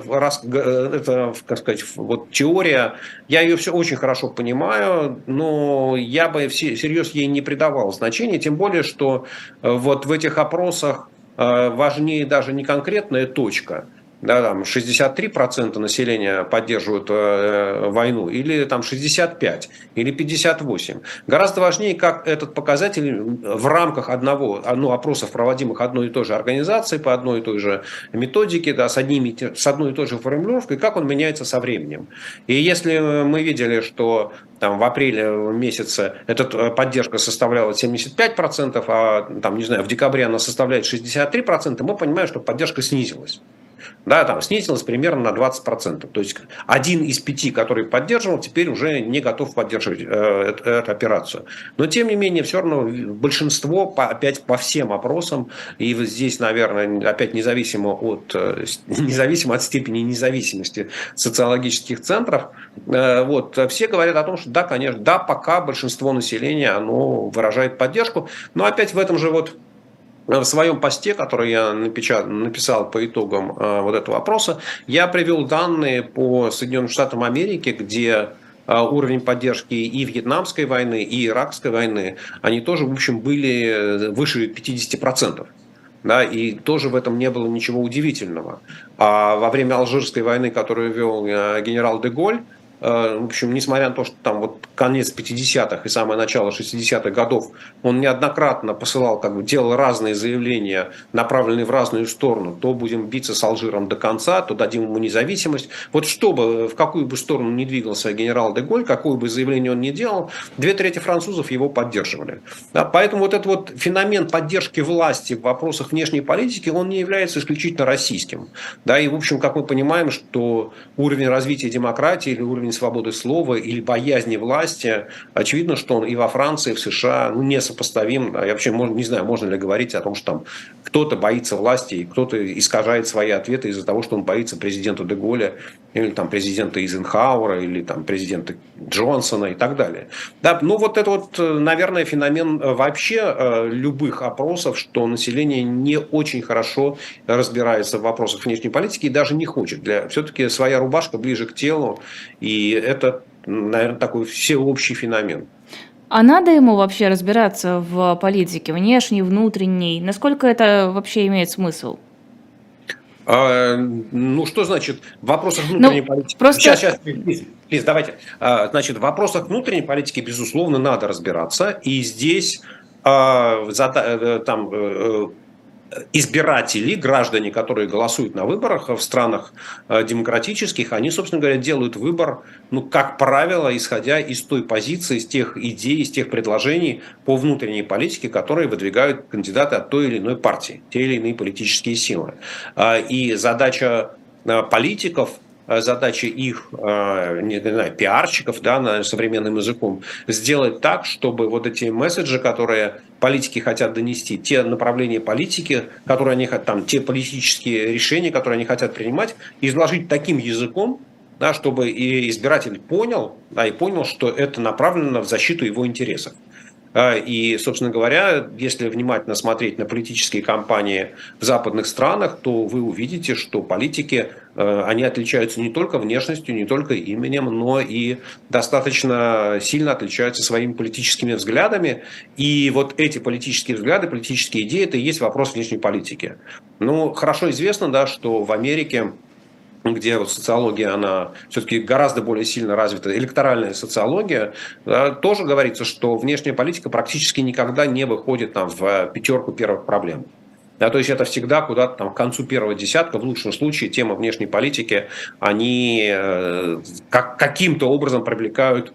как сказать, вот теория, я ее все очень хорошо понимаю, но я бы всерьез ей не придавал значения, тем более, что вот в этих опросах важнее даже не конкретная точка, да, там 63% населения поддерживают войну, или там 65, или 58. Гораздо важнее, как этот показатель в рамках опросов, проводимых одной и той же организацией, по одной и той же методике, да, с одной и той же формулировкой, как он меняется со временем. И если мы видели, что там, в апреле месяце эта поддержка составляла 75%, а там, не знаю, в декабре она составляет 63%, мы понимаем, что поддержка снизилась. Да, там снизилось примерно на 20%. То есть 1 из 5, который поддерживал, теперь уже не готов поддерживать эту операцию. Но тем не менее, все равно большинство, опять по всем опросам, и вот здесь, наверное, опять независимо от степени независимости социологических центров, вот, все говорят о том, что да, конечно, да, пока большинство населения оно выражает поддержку. Но опять в этом же вот в своем посте, который я написал по итогам вот этого опроса, я привел данные по Соединенным Штатам Америки, где уровень поддержки и Вьетнамской войны, и Иракской войны, они тоже, в общем, были выше 50%. Да, и тоже в этом не было ничего удивительного. А во время Алжирской войны, которую вел генерал де Голь, в общем, несмотря на то, что там вот конец 50-х и самое начало 60-х годов, он неоднократно посылал, делал разные заявления, направленные в разную сторону. То будем биться с Алжиром до конца, то дадим ему независимость. Вот в какую бы сторону ни двигался генерал де Голь, какое бы заявление он ни делал, 2/3 французов его поддерживали. Да, поэтому вот этот вот феномен поддержки власти в вопросах внешней политики, он не является исключительно российским. Да, и, в общем, как мы понимаем, что уровень развития демократии или уровень свободы слова или боязни власти, очевидно, что он и во Франции, и в США несопоставим. Да, я вообще не знаю, можно ли говорить о том, что там кто-то боится власти, и кто-то искажает свои ответы из-за того, что он боится президента де Голля, или там президента Эйзенхауэра, или там президента Джонсона и так далее. Да, ну вот это вот, наверное, феномен вообще любых опросов, что население не очень хорошо разбирается в вопросах внешней политики и даже не хочет. Все-таки своя рубашка ближе к телу, и это, наверное, такой всеобщий феномен. А надо ему вообще разбираться в политике, внешней, внутренней? Насколько это вообще имеет смысл? Ну, что значит в вопросах внутренней Ну, политики? просто Сейчас, плиз, давайте. Значит, в вопросах внутренней политики, безусловно, надо разбираться. И здесь избиратели, граждане, которые голосуют на выборах в странах демократических, они, собственно говоря, делают выбор, ну, как правило, исходя из той позиции, из тех идей, из тех предложений по внутренней политике, которые выдвигают кандидаты от той или иной партии, те или иные политические силы. И задача политиков, задача их, не знаю, пиарщиков, да, на современным языком, сделать так, чтобы вот эти месседжи, которые политики хотят донести, те направления политики, которые они хотят, там, те политические решения, которые они хотят принимать, изложить таким языком, да, чтобы и избиратель понял, да, и понял, что это направлено в защиту его интересов. И, собственно говоря, если внимательно смотреть на политические кампании в западных странах, то вы увидите, что политики, они отличаются не только внешностью, не только именем, но и достаточно сильно отличаются своими политическими взглядами. И вот эти политические взгляды, политические идеи, это и есть вопрос внешней политики. Ну, хорошо известно, да, что в Америке, где вот социология, она все-таки гораздо более сильно развита, электоральная социология, да, тоже говорится, что внешняя политика практически никогда не выходит там в 5 первых проблем. Да, то есть это всегда куда-то там к концу первого десятка, в лучшем случае, темы внешней политики, они каким-то образом привлекают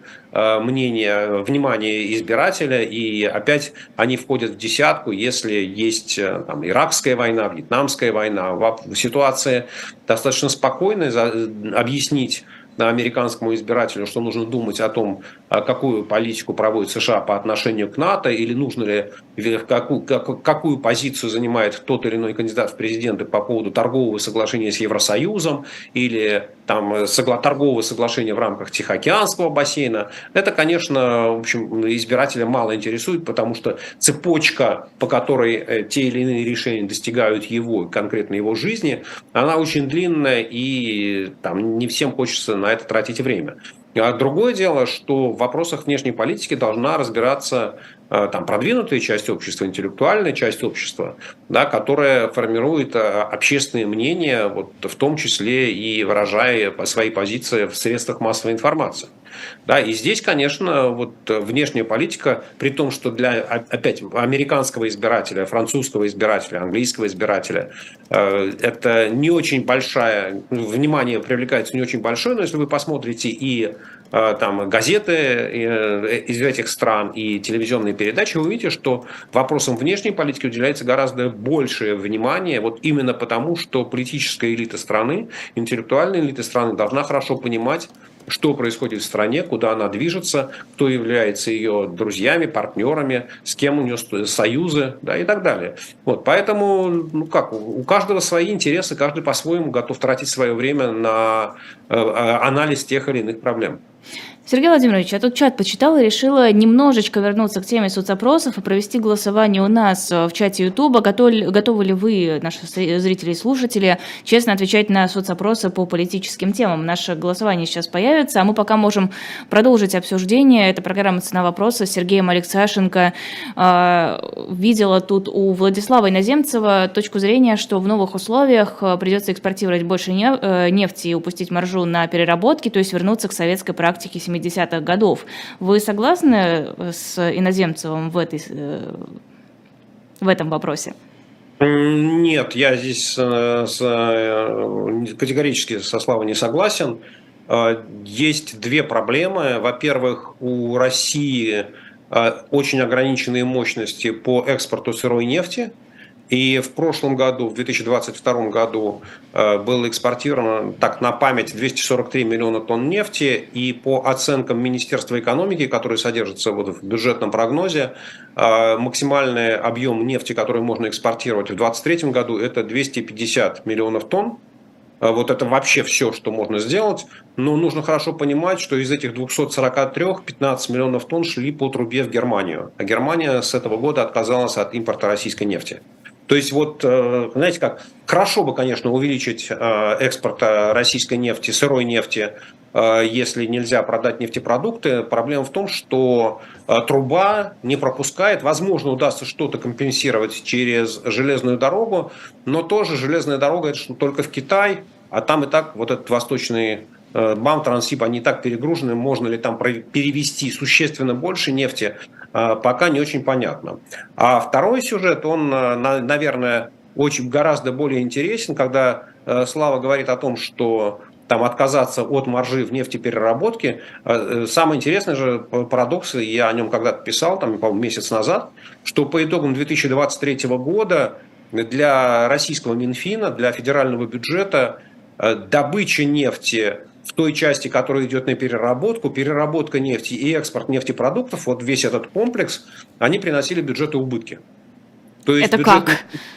внимание избирателя, и опять они входят в десятку, если есть там, иракская война, вьетнамская война, в ситуации достаточно спокойной объяснить американскому избирателю, что нужно думать о том, какую политику проводит США по отношению к НАТО, или нужно ли, какую позицию занимает тот или иной кандидат в президенты по поводу торгового соглашения с Евросоюзом, или там, торгового соглашения в рамках Тихоокеанского бассейна. Это, конечно, в общем, избирателя мало интересует, потому что цепочка, по которой те или иные решения достигают его, конкретно его жизни, она очень длинная, и там, не всем хочется на это тратить время. А другое дело, что в вопросах внешней политики должна разбираться там, продвинутая часть общества, интеллектуальная часть общества, да, которая формирует общественное мнение, вот, в том числе и выражая свои позиции в средствах массовой информации. Да, и здесь, конечно, вот внешняя политика, при том, что для, опять, американского избирателя, французского избирателя, английского избирателя, это не очень большая, внимание привлекается не очень большое, но если вы посмотрите и там, газеты из этих стран и телевизионные передачи, вы увидите, что вопросам внешней политики уделяется гораздо большее внимание, вот именно потому, что политическая элита страны, интеллектуальная элита страны должна хорошо понимать, что происходит в стране, куда она движется, кто является ее друзьями, партнерами, с кем у нее союзы, да, и так далее. Вот, поэтому, ну как, у каждого свои интересы, каждый по-своему готов тратить свое время на анализ тех или иных проблем. Сергей Владимирович, я тут чат почитала и решила немножечко вернуться к теме соцопросов и провести голосование у нас в чате Ютуба. Готовы ли вы, наши зрители и слушатели, честно отвечать на соцопросы по политическим темам? Наше голосование сейчас появится, а мы пока можем продолжить обсуждение. Это программа «Цена вопроса» с Сергеем Алексашенко. Видела тут у Владислава Иноземцева точку зрения, что в новых условиях придется экспортировать больше нефти и упустить маржу на переработки, то есть вернуться к советской практике 70-х годов. Вы согласны с Иноземцевым в этом вопросе? Нет, я здесь категорически со Славой не согласен. Есть две проблемы. Во-первых, у России очень ограниченные мощности по экспорту сырой нефти. И в прошлом году, в 2022 году, было экспортировано, так на память, 243 миллиона тонн нефти. И по оценкам Министерства экономики, которые содержатся вот в бюджетном прогнозе, максимальный объем нефти, который можно экспортировать в 2023 году, это 250 миллионов тонн. Вот это вообще все, что можно сделать. Но нужно хорошо понимать, что из этих 243 15 миллионов тонн шли по трубе в Германию. А Германия с этого года отказалась от импорта российской нефти. То есть, вот, знаете как, хорошо бы, конечно, увеличить экспорт российской нефти, сырой нефти, если нельзя продать нефтепродукты. Проблема в том, что труба не пропускает. Возможно, удастся что-то компенсировать через железную дорогу, но тоже железная дорога – это только в Китай, а там и так вот этот восточный БАМ, Транссиб, они и так перегружены. Можно ли там перевести существенно больше нефти, пока не очень понятно. А второй сюжет, он, наверное, гораздо более интересен, когда Слава говорит о том, что там отказаться от маржи в нефтепереработке. Самое интересное же парадокс, я о нем когда-то писал, там, по-моему, месяц назад, что по итогам 2023 года для российского Минфина, для федерального бюджета добыча нефти в той части, которая идет на переработку, переработка нефти и экспорт нефтепродуктов, вот весь этот комплекс, они приносили бюджету убытки. То есть это как?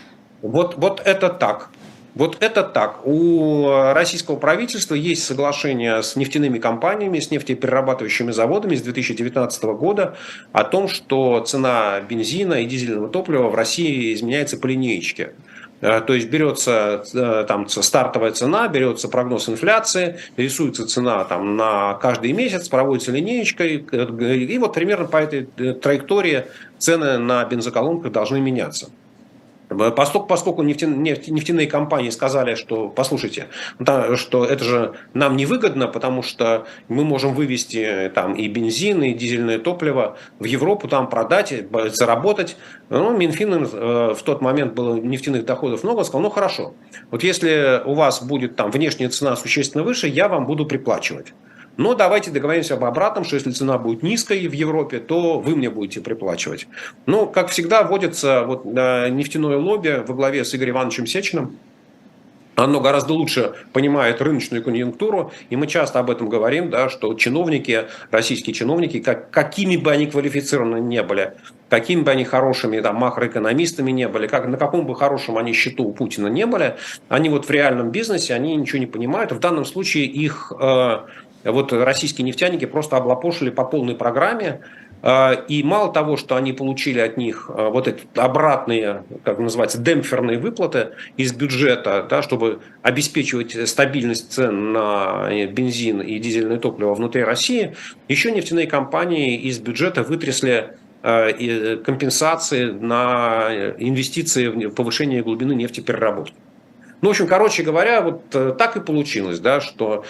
Вот это так. Вот это так. У российского правительства есть соглашение с нефтяными компаниями, с нефтеперерабатывающими заводами с 2019 года о том, что цена бензина и дизельного топлива в России изменяется по линеечке. То есть берется там стартовая цена, берется прогноз инфляции, рисуется цена там на каждый месяц, проводится линеечка, и вот примерно по этой траектории цены на бензоколонках должны меняться. Поскольку нефтяные компании сказали, что, послушайте, да, что это же нам невыгодно, потому что мы можем вывести там и бензин, и дизельное топливо в Европу, там продать, заработать. Ну, Минфин в тот момент было нефтяных доходов много, сказал, ну хорошо, вот если у вас будет там внешняя цена существенно выше, я вам буду приплачивать. Но давайте договоримся об обратном, что если цена будет низкой в Европе, то вы мне будете приплачивать. Ну, как всегда, вводится вот нефтяное лобби во главе с Игорем Ивановичем Сечиным. Оно гораздо лучше понимает рыночную конъюнктуру, и мы часто об этом говорим, да, что чиновники, российские чиновники, какими бы они квалифицированными не были, какими бы они хорошими там, макроэкономистами не были, на каком бы хорошем они счету у Путина не были, они вот в реальном бизнесе, они ничего не понимают. В данном случае их вот российские нефтяники просто облапошили по полной программе. И мало того, что они получили от них вот эти обратные, как называется, демпферные выплаты из бюджета, да, чтобы обеспечивать стабильность цен на бензин и дизельное топливо внутри России, еще нефтяные компании из бюджета вытрясли компенсации на инвестиции в повышение глубины нефтепереработки. Ну, в общем, короче говоря, вот так и получилось, да, что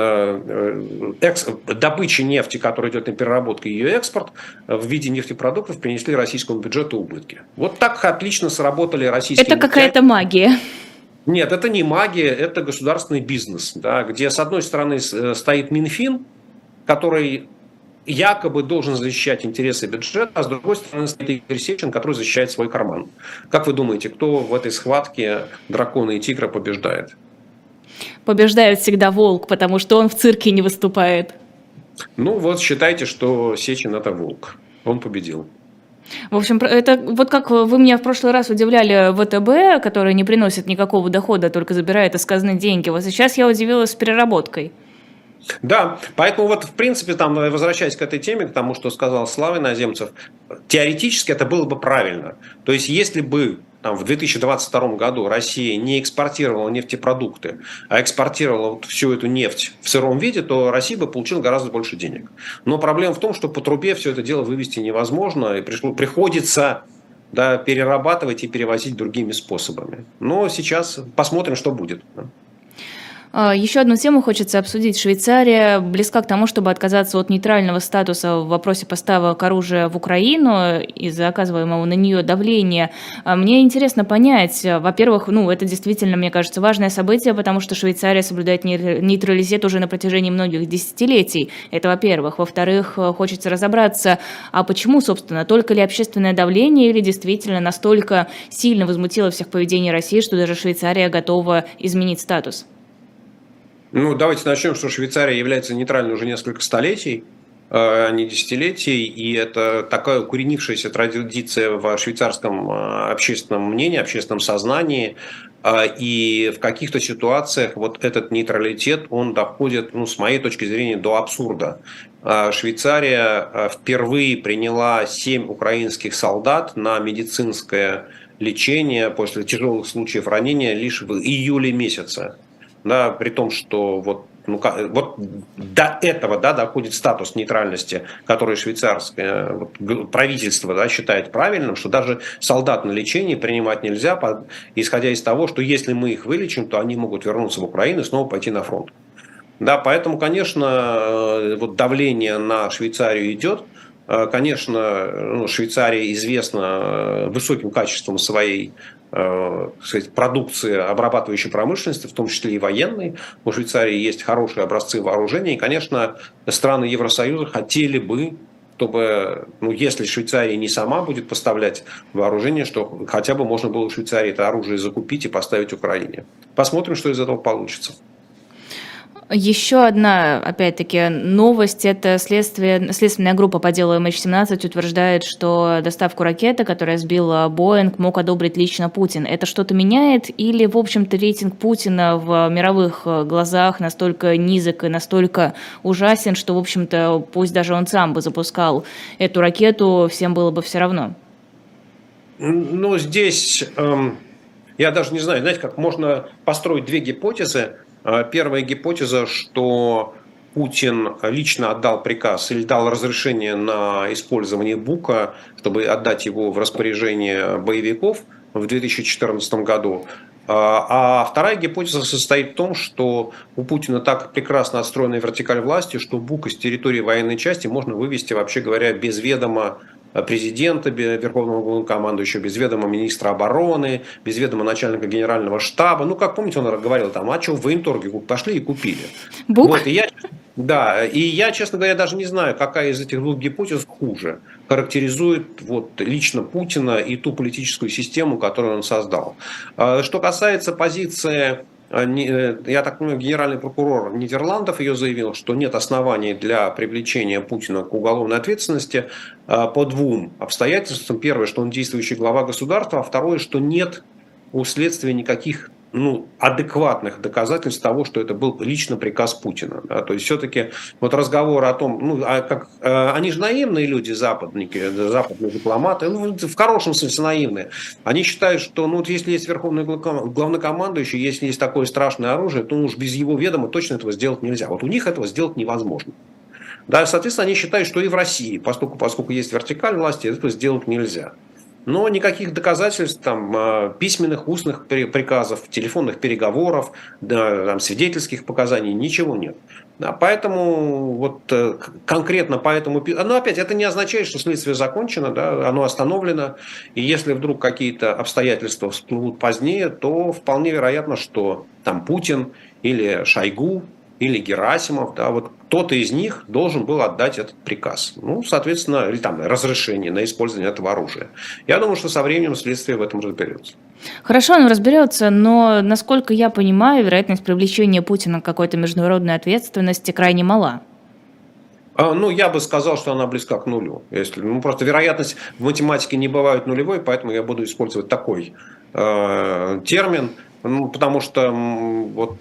добыча нефти, которая идет на переработку, и ее экспорт в виде нефтепродуктов принесли российскому бюджету убытки. Вот так отлично сработали российские Это какая-то магия. Нет, это не магия, это государственный бизнес, да, где с одной стороны стоит Минфин, который якобы должен защищать интересы бюджета, а с другой стороны стоит Игорь Сечин, который защищает свой карман. Как вы думаете, кто в этой схватке дракона и тигра побеждает? Побеждает всегда волк, потому что он в цирке не выступает. Ну вот считайте, что Сечин это волк. Он победил. В общем, это вот как вы меня в прошлый раз удивляли ВТБ, который не приносит никакого дохода, только забирает из казны деньги. Вот сейчас я удивилась с переработкой. Да, поэтому вот в принципе, там, возвращаясь к этой теме, к тому, что сказал Слава Иноземцев, теоретически это было бы правильно. То есть если бы там, в 2022 году Россия не экспортировала нефтепродукты, а экспортировала вот всю эту нефть в сыром виде, то Россия бы получила гораздо больше денег. Но проблема в том, что по трубе все это дело вывести невозможно, и приходится, да, перерабатывать и перевозить другими способами. Но сейчас посмотрим, что будет. Еще одну тему хочется обсудить. Швейцария близка к тому, чтобы отказаться от нейтрального статуса в вопросе поставок оружия в Украину из-за оказываемого на нее давления. Мне интересно понять, во-первых, это действительно, мне кажется, важное событие, потому что Швейцария соблюдает нейтралитет уже на протяжении многих десятилетий. Это во-первых. Во-вторых, хочется разобраться, а почему, собственно, только ли общественное давление или действительно настолько сильно возмутило всех поведение России, что даже Швейцария готова изменить статус? Ну, давайте начнем, что Швейцария является нейтральной уже несколько столетий, а не десятилетий, и это такая укоренившаяся традиция в швейцарском общественном мнении, общественном сознании, и в каких-то ситуациях вот этот нейтралитет, он доходит, с моей точки зрения, до абсурда. Швейцария впервые приняла 7 украинских солдат на медицинское лечение после тяжелых случаев ранения лишь в июле месяце. Да, при том, что вот до этого, да, доходит статус нейтральности, который швейцарское правительство, да, считает правильным, что даже солдат на лечение принимать нельзя, исходя из того, что если мы их вылечим, то они могут вернуться в Украину и снова пойти на фронт. Да, поэтому, конечно, вот давление на Швейцарию идет. Конечно, Швейцария известна высоким качеством своей, сказать, продукции обрабатывающей промышленности, в том числе и военной. У Швейцарии есть хорошие образцы вооружения. И, конечно, страны Евросоюза хотели бы, чтобы, если Швейцария не сама будет поставлять вооружение, что хотя бы можно было у Швейцарии это оружие закупить и поставить Украине. Посмотрим, что из этого получится. Еще одна, опять-таки, новость. Это следственная группа по делу MH17 утверждает, что доставку ракеты, которая сбила Боинг, мог одобрить лично Путин. Это что-то меняет? Или, в общем-то, рейтинг Путина в мировых глазах настолько низок и настолько ужасен, что, в общем-то, пусть даже он сам бы запускал эту ракету, всем было бы все равно? Здесь я даже не знаю, знаете, как можно построить две гипотезы. Первая гипотеза, что Путин лично отдал приказ или дал разрешение на использование БУКа, чтобы отдать его в распоряжение боевиков, в 2014 году. А вторая гипотеза состоит в том, что у Путина так прекрасно отстроена вертикаль власти, что БУК из территории военной части можно вывести, вообще говоря, без ведома президента, верховного главнокомандующего, без ведома министра обороны, без ведома начальника генерального штаба. Ну, как помните, он говорил там, а что в военторге пошли и купили. БУК? Вот, и я, честно говоря, даже не знаю, какая из этих двух гипотез хуже, характеризует вот лично Путина и ту политическую систему, которую он создал. Что касается позиции, я так понимаю, генеральный прокурор Нидерландов ее заявил, что нет оснований для привлечения Путина к уголовной ответственности по двум обстоятельствам. Первое, что он действующий глава государства, а второе, что нет у следствия никаких адекватных доказательств того, что это был лично приказ Путина. Да? То есть все-таки вот разговор о том, они же наивные люди, западные дипломаты, в хорошем смысле наивные. Они считают, что если есть верховный главнокомандующий, если есть такое страшное оружие, то уж без его ведома точно этого сделать нельзя. Вот у них этого сделать невозможно. Да, соответственно, они считают, что и в России, поскольку есть вертикаль власти, этого сделать нельзя. Но никаких доказательств, письменных, устных приказов, телефонных переговоров, свидетельских показаний, ничего нет. Да, поэтому конкретно поэтому... Но опять, это не означает, что следствие закончено, да, оно остановлено. И если вдруг какие-то обстоятельства всплывут позднее, то вполне вероятно, что там Путин или Шойгу, или Герасимов, да, вот кто-то из них должен был отдать этот приказ. Соответственно, или разрешение на использование этого оружия. Я думаю, что со временем следствие в этом разберется. Хорошо, он разберется, но, насколько я понимаю, вероятность привлечения Путина к какой-то международной ответственности крайне мала. Я бы сказал, что она близка к нулю. Просто вероятность в математике не бывает нулевой, поэтому я буду использовать такой термин, потому что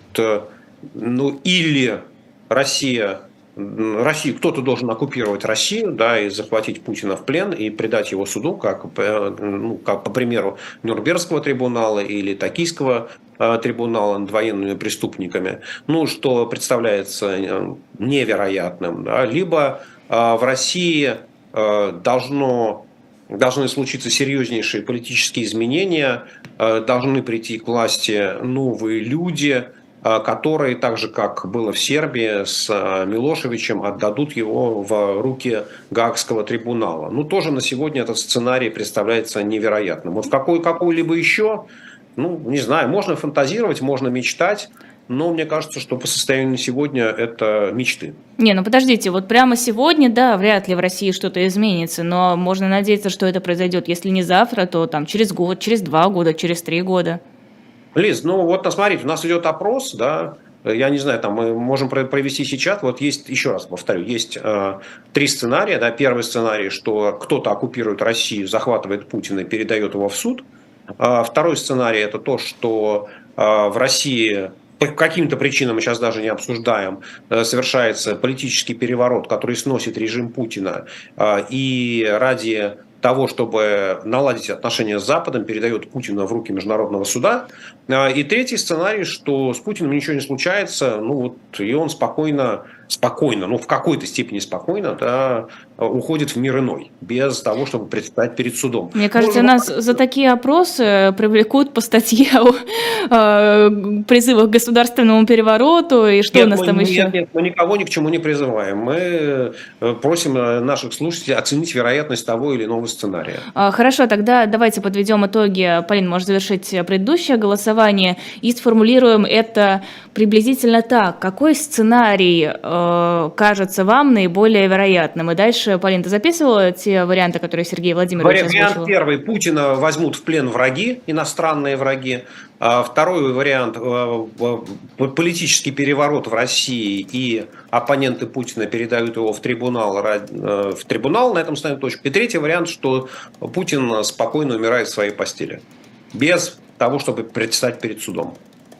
или Россию, кто-то должен оккупировать Россию, да, и захватить Путина в плен и предать его суду, как по примеру Нюрнбергского трибунала или Токийского трибунала над военными преступниками, что представляется невероятным, да, либо в России должны случиться серьезнейшие политические изменения, должны прийти к власти новые люди, которые, так же как было в Сербии с Милошевичем, отдадут его в руки Гаагского трибунала. Тоже на сегодня этот сценарий представляется невероятным. Вот какой-либо еще, не знаю, можно фантазировать, можно мечтать, но мне кажется, что по состоянию на сегодня это мечты. Подождите, вот прямо сегодня, да, вряд ли в России что-то изменится, но можно надеяться, что это произойдет, если не завтра, то через год, через 2 года, через 3 года. Лиз, смотрите, у нас идет опрос, да, я не знаю, мы можем провести сейчас, еще раз повторю, есть 3 сценария, да, первый сценарий, что кто-то оккупирует Россию, захватывает Путина и передает его в суд, второй сценарий это то, что в России по каким-то причинам, мы сейчас даже не обсуждаем, совершается политический переворот, который сносит режим Путина, и ради того, чтобы наладить отношения с Западом, передает Путина в руки международного суда. И третий сценарий, что с Путиным ничего не случается, и он спокойно, в какой-то степени спокойно, да, уходит в мир иной, без того, чтобы предстать перед судом. Мне кажется, нас за такие опросы привлекут по статье о призывах к государственному перевороту, и что у нас там еще? Нет, мы никого ни к чему не призываем. Мы просим наших слушателей оценить вероятность того или иного сценария. Хорошо, тогда давайте подведем итоги. Полин, можешь завершить предыдущее голосование и сформулируем это приблизительно так. Какой сценарий кажется вам наиболее вероятным? И дальше, Полин, ты записывала те варианты, которые Сергей Владимирович озвучил? Вариант первый. Путина возьмут в плен враги, иностранные враги. Второй вариант – политический переворот в России, и оппоненты Путина передают его в трибунал, на этом ставим точку. И третий вариант, что Путин спокойно умирает в своей постели, без того, чтобы предстать перед судом.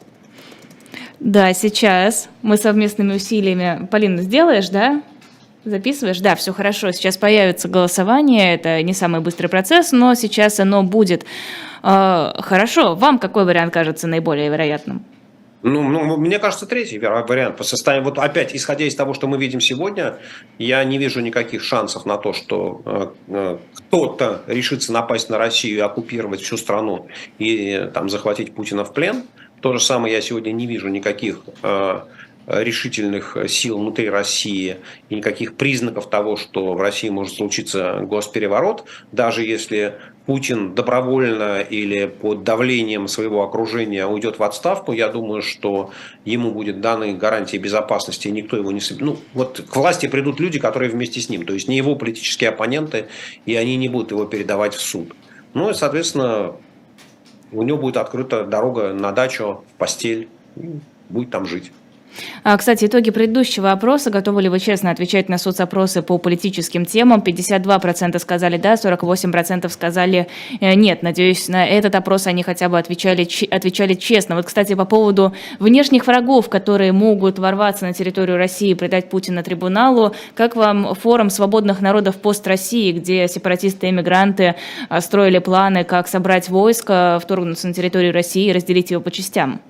Да, сейчас мы совместными усилиями... Полина, сделаешь, да? Записываешь? Да, все хорошо. Сейчас появится голосование. Это не самый быстрый процесс, но сейчас оно будет. Хорошо. Вам какой вариант кажется наиболее вероятным? Мне кажется, третий вариант по состоянию. Вот опять, исходя из того, что мы видим сегодня, я не вижу никаких шансов на то, что кто-то решится напасть на Россию и оккупировать всю страну и там захватить Путина в плен. То же самое я сегодня не вижу никаких решительных сил внутри России и никаких признаков того, что в России может случиться госпереворот, даже если Путин добровольно или под давлением своего окружения уйдет в отставку, я думаю, что ему будет даны гарантии безопасности, и никто его не соберет. Ну, вот к власти придут люди, которые вместе с ним, то есть не его политические оппоненты, и они не будут его передавать в суд. Ну и, соответственно, у него будет открыта дорога на дачу, в постель, и будет там жить. Кстати, итоги предыдущего опроса. Готовы ли вы честно отвечать на соцопросы по политическим темам? 52% сказали да, 48% сказали нет. Надеюсь, на этот опрос они хотя бы отвечали честно. Вот, кстати, по поводу внешних врагов, которые могут ворваться на территорию России и предать Путина трибуналу. Как вам форум свободных народов пост-России, где сепаратисты и эмигранты строили планы, как собрать войско, вторгнуться на территорию России и разделить его по частям?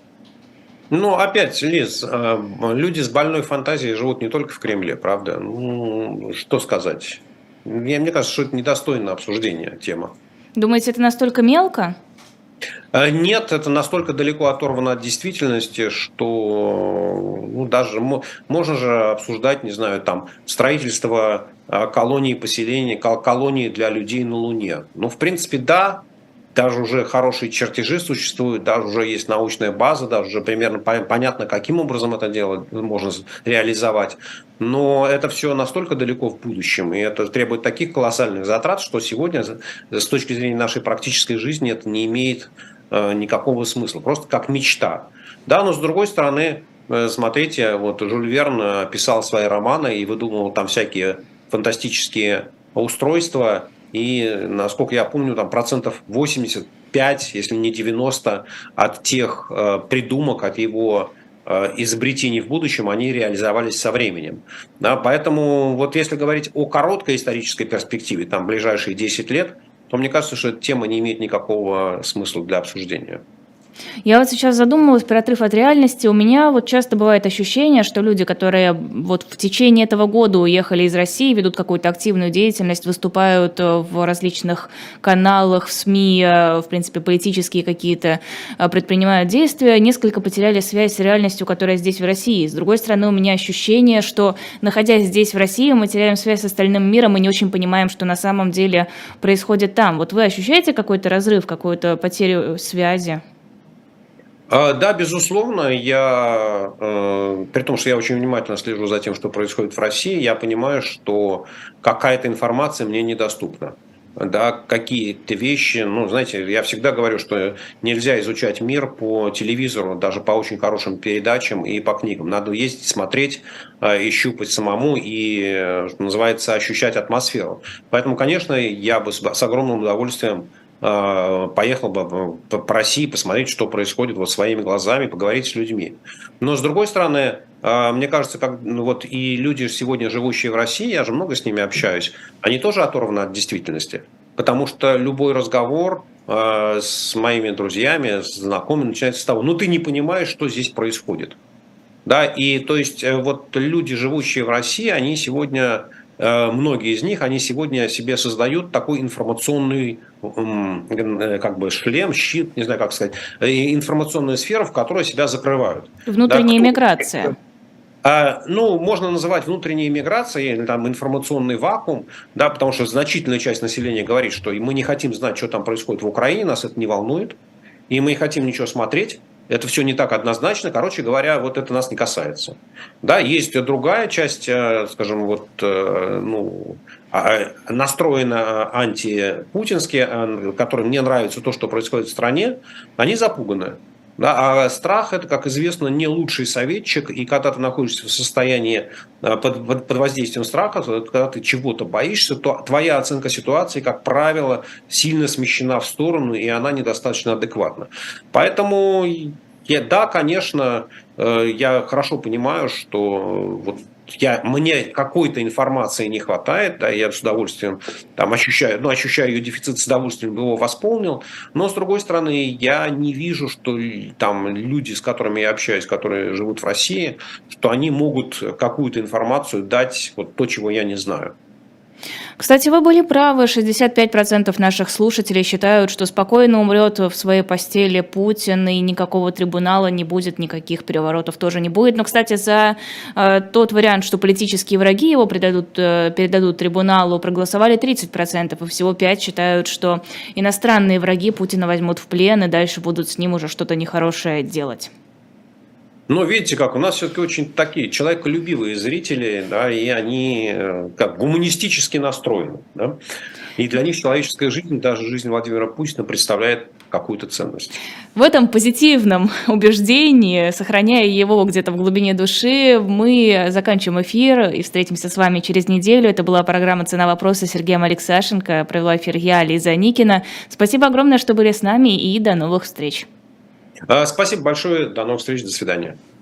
Ну, опять, Лиз, люди с больной фантазией живут не только в Кремле, правда? Ну, что сказать? Мне кажется, что это недостойно обсуждения тема. Думаете, это настолько мелко? Нет, это настолько далеко оторвано от действительности, что даже можно же обсуждать, не знаю, там строительство колоний, поселений, колоний для людей на Луне. Ну, в принципе, да. Даже уже хорошие чертежи существуют, даже уже есть научная база, даже уже примерно понятно, каким образом это дело можно реализовать. Но это все настолько далеко в будущем, и это требует таких колоссальных затрат, что сегодня с точки зрения нашей практической жизни это не имеет никакого смысла, просто как мечта. Да, но с другой стороны, смотрите, вот Жюль Верн писал свои романы и выдумывал там всякие фантастические устройства. И, насколько я помню, там процентов 85, если не 90, от тех придумок, от его изобретений в будущем, они реализовались со временем. Да, поэтому вот если говорить о короткой исторической перспективе, там ближайшие 10 лет, то мне кажется, что эта тема не имеет никакого смысла для обсуждения. Я вот сейчас задумалась про отрыв от реальности. У меня вот часто бывает ощущение, что люди, которые вот в течение этого года уехали из России, ведут какую-то активную деятельность, выступают в различных каналах, в СМИ, в принципе, политические какие-то предпринимают действия, несколько потеряли связь с реальностью, которая здесь в России. С другой стороны, у меня ощущение, что, находясь здесь в России, мы теряем связь с остальным миром и не очень понимаем, что на самом деле происходит там. Вот вы ощущаете какой-то разрыв, какую-то потерю связи? Да, безусловно, при том, что я очень внимательно слежу за тем, что происходит в России, я понимаю, что какая-то информация мне недоступна. Да, какие-то вещи, ну, знаете, я всегда говорю, что нельзя изучать мир по телевизору, даже по очень хорошим передачам и по книгам. Надо ездить, смотреть, и щупать самому и, что называется, ощущать атмосферу. Поэтому, конечно, я бы с огромным удовольствием поехал бы по России посмотреть, что происходит вот своими глазами, поговорить с людьми. Но с другой стороны, мне кажется, вот и люди сегодня, живущие в России, я же много с ними общаюсь, они тоже оторваны от действительности. Потому что любой разговор с моими друзьями, с знакомыми начинается с того, ну ты не понимаешь, что здесь происходит. Да, и то есть вот люди, живущие в России, они сегодня, многие из них, они сегодня себе создают такой информационный как бы шлем, щит, не знаю, как сказать, информационную сферу, в которой себя закрывают. Да, Внутренняя миграция. Ну, можно называть внутренней миграцией или там информационный вакуум, да, потому что значительная часть населения говорит, что мы не хотим знать, что там происходит в Украине, нас это не волнует, и мы не хотим ничего смотреть. Это все не так однозначно. Короче говоря, вот это нас не касается. Да, есть другая часть, скажем, вот, ну, настроена антипутински, которым не нравится то, что происходит в стране, они запуганы. Да, а страх – это, как известно, не лучший советчик, и когда ты находишься в состоянии под воздействием страха, когда ты чего-то боишься, то твоя оценка ситуации, как правило, сильно смещена в сторону, и она недостаточно адекватна. Поэтому, да, конечно, я хорошо понимаю, что вот мне какой-то информации не хватает, да, я с удовольствием там ощущаю ее дефицит, с удовольствием бы его восполнил, но, с другой стороны, я не вижу, что там люди, с которыми я общаюсь, которые живут в России, что они могут какую-то информацию дать, вот то, чего я не знаю. Кстати, вы были правы. 65% наших слушателей считают, что спокойно умрет в своей постели Путин, и никакого трибунала не будет, никаких переворотов тоже не будет. Но, кстати, за тот вариант, что политические враги его передадут трибуналу, проголосовали 30%, и всего 5% считают, что иностранные враги Путина возьмут в плен и дальше будут с ним уже что-то нехорошее делать. Но видите, как у нас все-таки очень такие человеколюбивые зрители, да, и они как гуманистически настроены. Да, и для них человеческая жизнь, даже жизнь Владимира Путина, представляет какую-то ценность. В этом позитивном убеждении, сохраняя его где-то в глубине души, мы заканчиваем эфир и встретимся с вами через неделю. Это была программа «Цена вопроса» с Сергеем Алексашенко. Провела эфир я, Лиза Никина. Спасибо огромное, что были с нами, и до новых встреч. Спасибо большое. До новых встреч. До свидания.